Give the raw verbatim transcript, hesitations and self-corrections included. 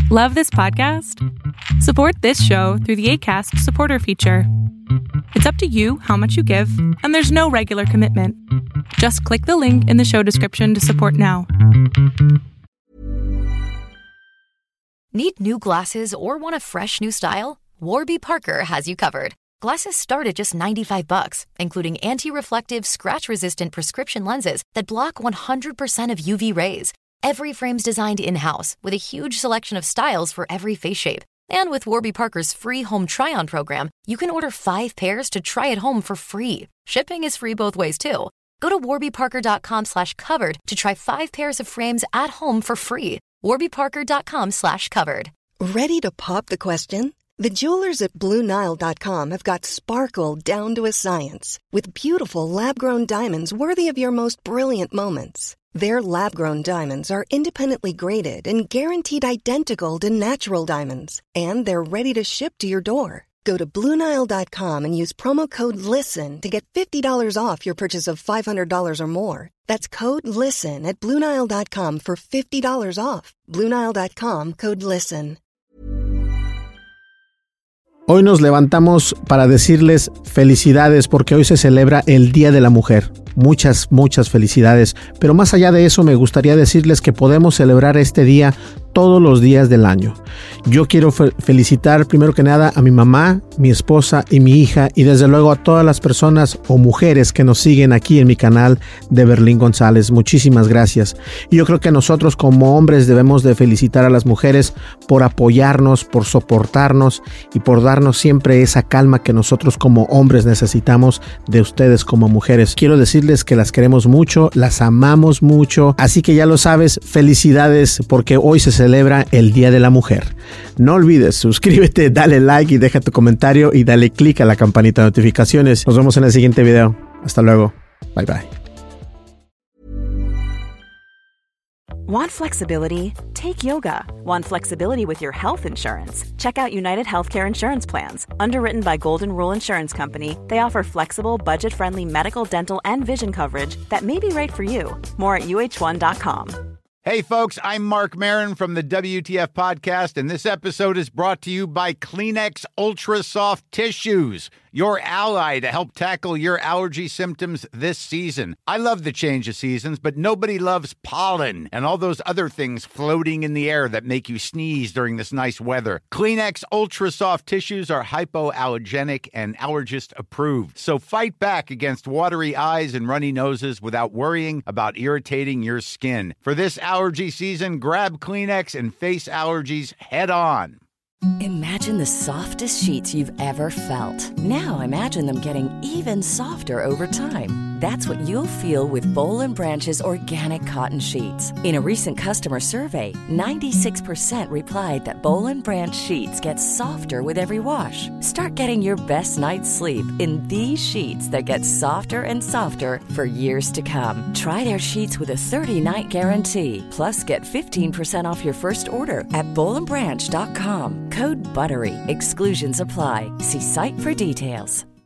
Love this podcast? Support this show through the Acast supporter feature. It's up to you how much you give, and there's no regular commitment. Just click the link in the show description to support now. Need new glasses or want a fresh new style? Warby Parker has you covered. Glasses start at just ninety-five bucks, including anti-reflective, scratch-resistant prescription lenses that block one hundred percent of U V rays. Every frame's designed in-house with a huge selection of styles for every face shape. And with Warby Parker's free home try-on program, you can order five pairs to try at home for free. Shipping is free both ways, too. Go to warbyparker.com slash covered to try five pairs of frames at home for free. warbyparker.com slash covered. Ready to pop the question? The jewelers at Blue Nile dot com have got sparkle down to a science with beautiful lab-grown diamonds worthy of your most brilliant moments. Their lab-grown diamonds are independently graded and guaranteed identical to natural diamonds, and they're ready to ship to your door. Go to Blue Nile dot com and use promo code LISTEN to get fifty dollars off your purchase of five hundred dollars or more. That's code LISTEN at Blue Nile dot com for fifty dollars off. Blue Nile dot com, code LISTEN. Hoy nos levantamos para decirles felicidades porque hoy se celebra el Día de la Mujer. Muchas, muchas felicidades. Pero más allá de eso, me gustaría decirles que podemos celebrar este día todos los días del año. Yo quiero fe- felicitar primero que nada a mi mamá, mi esposa y mi hija, y desde luego a todas las personas o mujeres que nos siguen aquí en mi canal de Berlín González. Muchísimas gracias. Y yo creo que nosotros como hombres debemos de felicitar a las mujeres por apoyarnos, por soportarnos y por darnos siempre esa calma que nosotros como hombres necesitamos de ustedes como mujeres. Quiero decirles que las queremos mucho, las amamos mucho, así que ya lo sabes, felicidades porque hoy se celebra el Día de la Mujer. No olvides, suscríbete, dale like y deja tu comentario y dale click a la campanita de notificaciones. Nos vemos en el siguiente video. Hasta luego. Bye bye. Want flexibility? Take yoga. Want flexibility with your health insurance? Check out United Healthcare Insurance Plans. Underwritten by Golden Rule Insurance Company, they offer flexible, budget-friendly medical, dental, and vision coverage that may be right for you. More at U H one dot com. Hey, folks, I'm Mark Maron from the W T F Podcast, and this episode is brought to you by Kleenex Ultra Soft Tissues, your ally to help tackle your allergy symptoms this season. I love the change of seasons, but nobody loves pollen and all those other things floating in the air that make you sneeze during this nice weather. Kleenex Ultra Soft Tissues are hypoallergenic and allergist approved, so fight back against watery eyes and runny noses without worrying about irritating your skin. For this allergy season, grab Kleenex and face allergies head on. Imagine the softest sheets you've ever felt. Now imagine them getting even softer over time. That's what you'll feel with Boll and Branch's organic cotton sheets. In a recent customer survey, ninety-six percent replied that Boll and Branch sheets get softer with every wash. Start getting your best night's sleep in these sheets that get softer and softer for years to come. Try their sheets with a thirty-night guarantee. Plus, get fifteen percent off your first order at boll and branch dot com. Code BUTTERY. Exclusions apply. See site for details.